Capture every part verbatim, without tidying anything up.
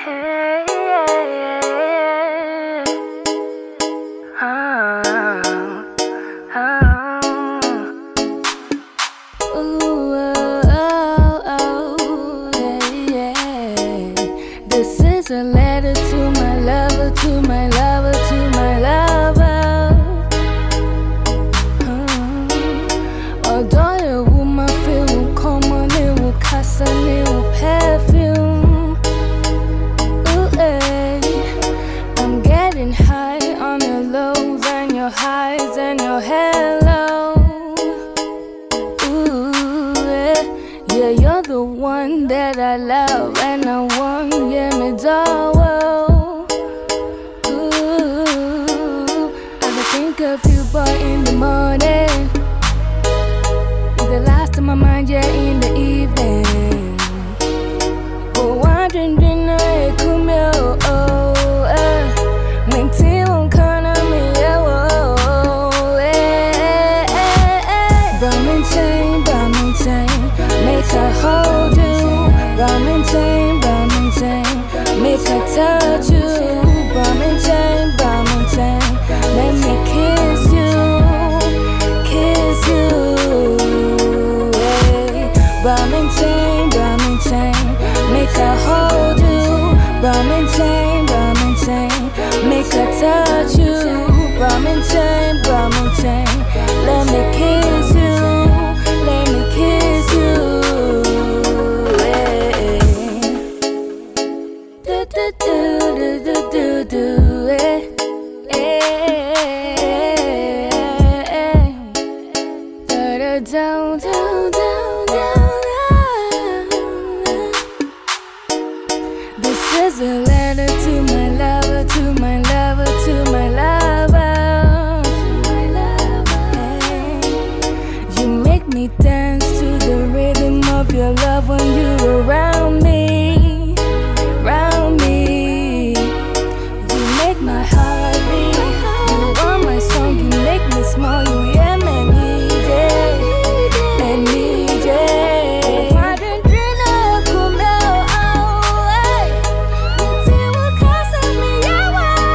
Hey, yeah, yeah. Oh, oh. Ooh, oh, oh, oh, yeah, yeah. This is a letter to my lover, to my lover, to my lover. Oh. Although it will my feel will come on, it will cast on, it will perfume. Ooh, eh. I'm getting high on your lows and your highs and your hello. Ooh, eh. Yeah, you're the one that I love and I want, yeah, me doll. Ooh, I can think of you, boy, in the morning. You're the last on my mind, yeah, in the evening. But wondering, didn't I come here? Oh, eh. Make tea won't come on me, yeah, oh, eh, eh, eh. Bum chain, bum chain, make her hold you. Bum chain, bum chain, make her touch you. Bum chain, bum chain, let me kiss you, kiss you. Hey. Bum chain, bum chain, make her hold you. Bum chain, bum chain, make her touch you. Bum chain, bum chain, let me kiss you, let me kiss you. Hey. Do do do do do do do. Hey. Hey. Da da down down down down. This is a letter to my lover, to my lover, to my lover, to my lover. Hey. You make me dance to the rhythm of your love when you're around me, around me. You make my heart beat. You are my song, you make me smile. You yeah, man, need it, man, need it. Why didn't you know come out? Oh, hey. The tea will cost me, yeah,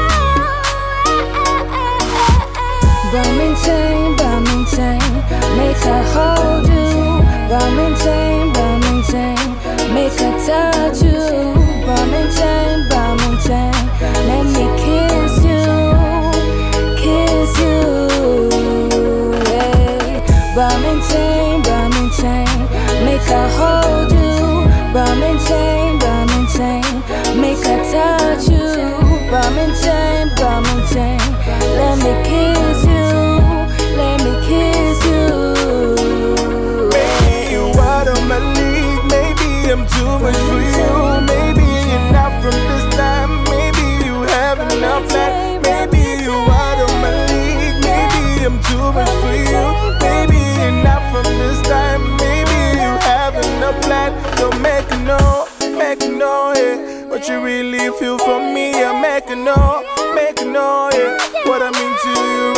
wow. Bum chain, bum chain, make her hold you. Bum chain, bum chain, make her touch you. Bum chain, bum chain, let me kiss you, kiss you. Hey. Bum chain, bum chain, make her hold you. Bum chain, bum chain, make her touch you. Bum chain, bum chain, let me kiss you, let me kiss you. Maybe you out of my league, maybe I'm too much for you. Maybe you're not from this time, maybe you have enough plan. Maybe you out of my league, maybe I'm too much for you. Maybe you're not from this time, maybe you have enough plan. Don't make a know, make a know, yeah. What you really feel for me, I make a know, make a know, yeah. What I mean to you